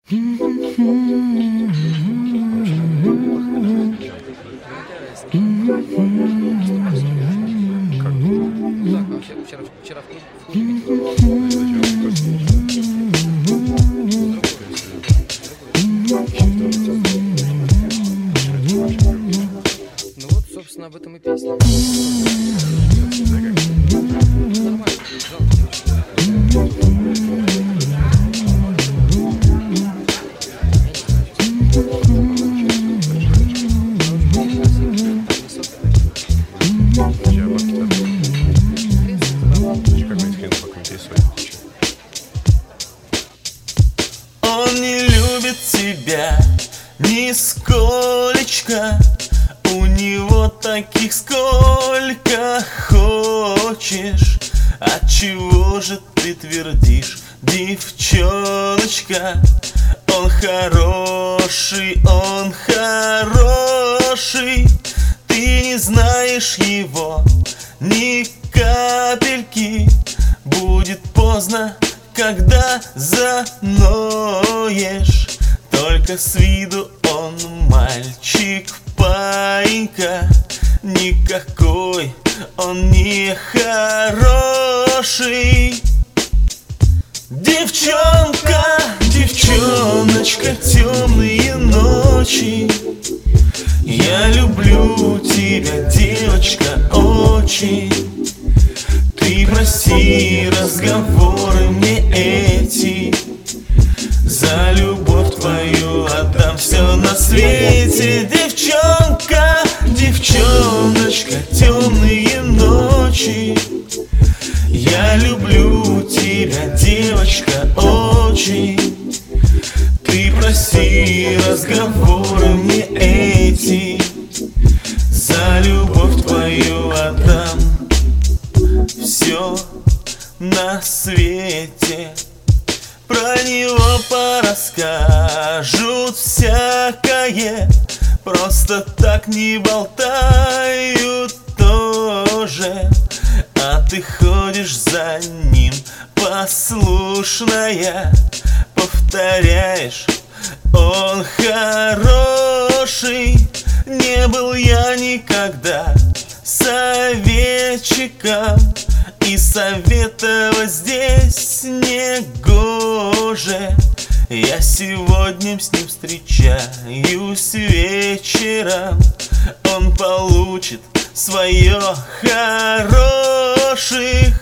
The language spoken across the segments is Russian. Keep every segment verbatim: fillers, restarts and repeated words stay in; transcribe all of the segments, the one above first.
Вчера, вчера в клубе. Ну вот, собственно, об этом и песня. Нормально, Он не любит тебя нисколечко, у него таких сколько хочешь. Отчего же ты твердишь, девчоночка? Он хороший, он хороший. Ты не знаешь его ни капельки. Будет поздно, когда заноешь. Только с виду он мальчик, паинька. Никакой он не хороший. Девчонка, девчоночка, темные ночи. Я люблю тебя, девочка, очень. Ты прости разговоры мне эти. За любовь твою отдам все на свете. Девчонка, девчоночка, темные ночи. Я люблю тебя, девочка, очень. Ты прости разговоры мне эти. За любовь твою отдам все на свете. Про него порасскажут всякое, просто так не болтают тоже. А ты ходишь за ним послушная, повторяешь: он хороший. Не был я никогда советчиком, и советовать здесь не гоже. Я сегодня с ним встречаюсь вечером. Он получит свое хороших.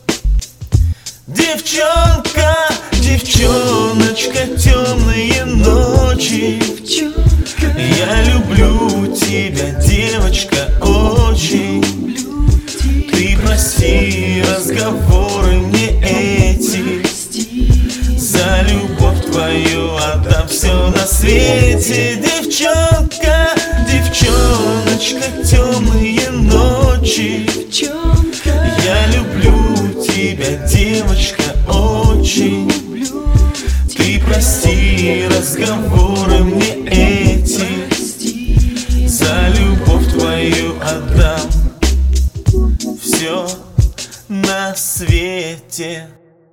Девчонка, девчоночка, темные ночи. Я люблю тебя, девочка, очень. Ты прости разговоры мне эти. За любовь твою отдам все на свете. Девчонка, девчоночка, темные ночи. Я люблю тебя, девочка, очень. Ты прости разговоры мне эти. За любовь твою отдам все на свете.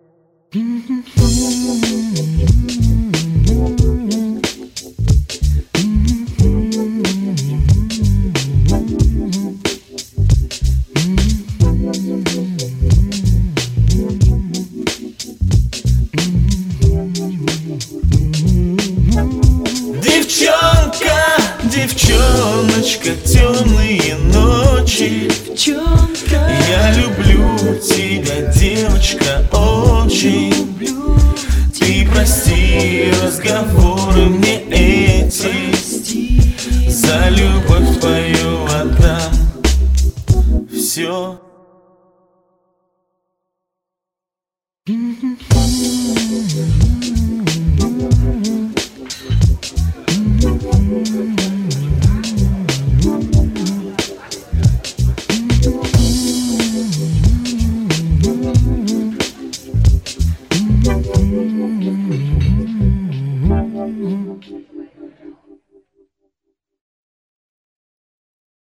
Девчонка, девчоночка, темные ночи. Я люблю тебя, девочка, очень. Ты прости разговоры мне эти. За любовь твою отдам все. Mm-hmm.